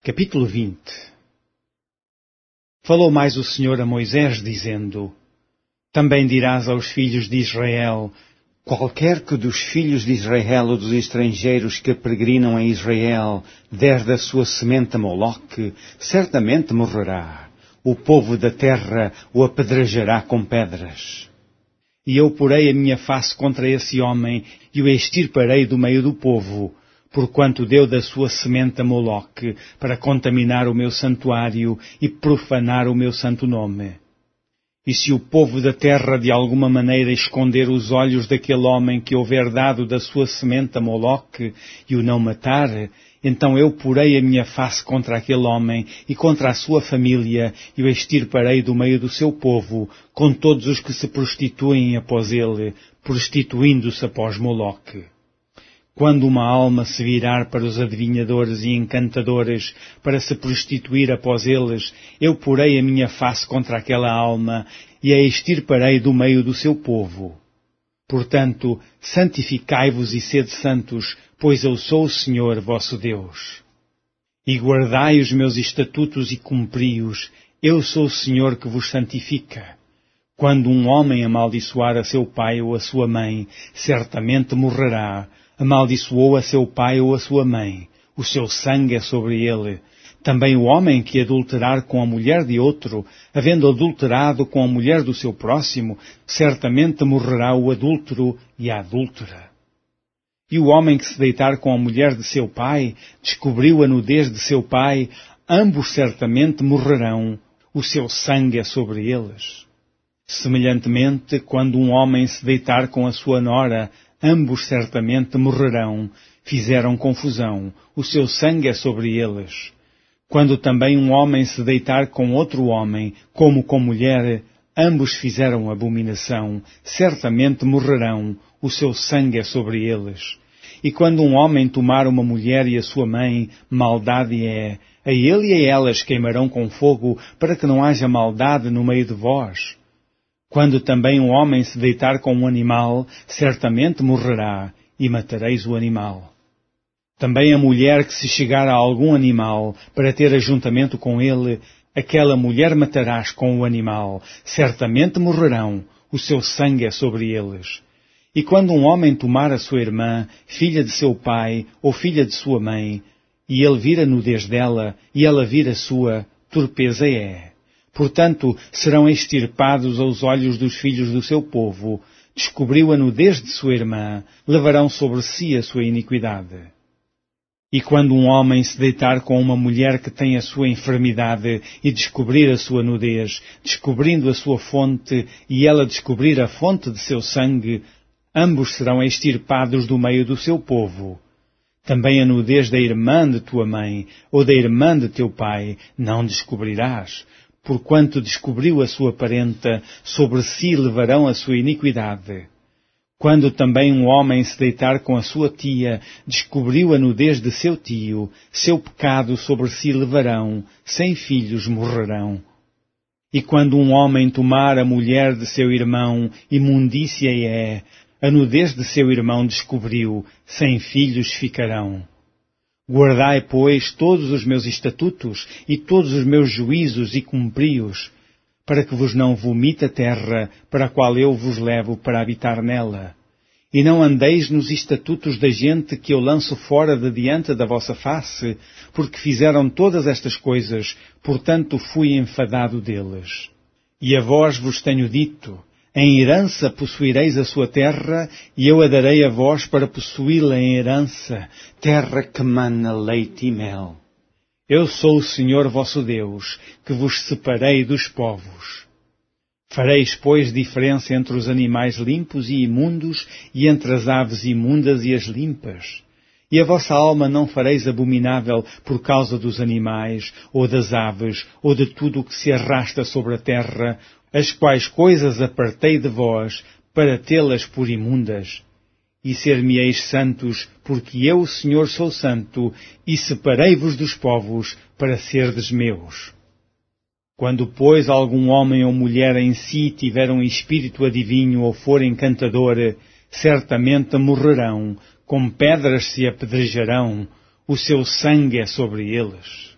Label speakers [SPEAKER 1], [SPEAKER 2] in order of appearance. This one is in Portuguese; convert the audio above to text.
[SPEAKER 1] Capítulo 20. Falou mais o Senhor a Moisés, dizendo: Também dirás aos filhos de Israel: qualquer que dos filhos de Israel ou dos estrangeiros que peregrinam a Israel der da sua semente a Moloque, certamente morrerá. O povo da terra o apedrejará com pedras. E eu porei a minha face contra esse homem e o extirparei do meio do povo, porquanto deu da sua semente a Moloque, para contaminar o meu santuário e profanar o meu santo nome. E se o povo da terra de alguma maneira esconder os olhos daquele homem que houver dado da sua semente a Moloque e o não matar, então eu porei a minha face contra aquele homem e contra a sua família e o extirparei do meio do seu povo, com todos os que se prostituem após ele, prostituindo-se após Moloque. Quando uma alma se virar para os adivinhadores e encantadores para se prostituir após eles, eu porei a minha face contra aquela alma e a extirparei do meio do seu povo. Portanto, santificai-vos e sede santos, pois eu sou o Senhor vosso Deus. E guardai os meus estatutos e cumpri-os, eu sou o Senhor que vos santifica. Quando um homem amaldiçoar a seu pai ou a sua mãe, certamente morrerá. Amaldiçoou a seu pai ou a sua mãe, o seu sangue é sobre ele. Também o homem que adulterar com a mulher de outro, havendo adulterado com a mulher do seu próximo, certamente morrerá o adúltero e a adúltera. E o homem que se deitar com a mulher de seu pai, descobriu a nudez de seu pai, ambos certamente morrerão, o seu sangue é sobre eles. Semelhantemente, quando um homem se deitar com a sua nora, ambos certamente morrerão, fizeram confusão, o seu sangue é sobre eles. Quando também um homem se deitar com outro homem, como com mulher, ambos fizeram abominação, certamente morrerão, o seu sangue é sobre eles. E quando um homem tomar uma mulher e a sua mãe, maldade é, a ele e a elas queimarão com fogo, para que não haja maldade no meio de vós. Quando também um homem se deitar com um animal, certamente morrerá, e matareis o animal. Também a mulher que se chegar a algum animal, para ter ajuntamento com ele, aquela mulher matarás com o animal, certamente morrerão, o seu sangue é sobre eles. E quando um homem tomar a sua irmã, filha de seu pai, ou filha de sua mãe, e ele vir a nudez dela, e ela vir a sua, torpeza é. Portanto, serão extirpados aos olhos dos filhos do seu povo. Descobriu a nudez de sua irmã, levarão sobre si a sua iniquidade. E quando um homem se deitar com uma mulher que tem a sua enfermidade e descobrir a sua nudez, descobrindo a sua fonte e ela descobrir a fonte de seu sangue, ambos serão extirpados do meio do seu povo. Também a nudez da irmã de tua mãe ou da irmã de teu pai não descobrirás, porquanto descobriu a sua parenta, sobre si levarão a sua iniquidade. Quando também um homem se deitar com a sua tia, descobriu a nudez de seu tio, seu pecado sobre si levarão, sem filhos morrerão. E quando um homem tomar a mulher de seu irmão, imundícia é, a nudez de seu irmão descobriu, sem filhos ficarão. Guardai, pois, todos os meus estatutos e todos os meus juízos e cumpri-os, para que vos não vomite a terra para a qual eu vos levo para habitar nela. E não andeis nos estatutos da gente que eu lanço fora de diante da vossa face, porque fizeram todas estas coisas, portanto fui enfadado deles. E a vós vos tenho dito: em herança possuireis a sua terra, e eu a darei a vós para possuí-la em herança, terra que mana leite e mel. Eu sou o Senhor vosso Deus, que vos separei dos povos. Fareis, pois, diferença entre os animais limpos e imundos, e entre as aves imundas e as limpas. E a vossa alma não fareis abominável por causa dos animais, ou das aves, ou de tudo o que se arrasta sobre a terra, as quais coisas apartei de vós, para tê-las por imundas. E ser-me-eis santos, porque eu, o Senhor, sou santo, e separei-vos dos povos, para serdes meus. Quando, pois, algum homem ou mulher em si tiver um espírito adivinho ou for encantador, certamente morrerão, com pedras se apedrejarão, o seu sangue é sobre eles.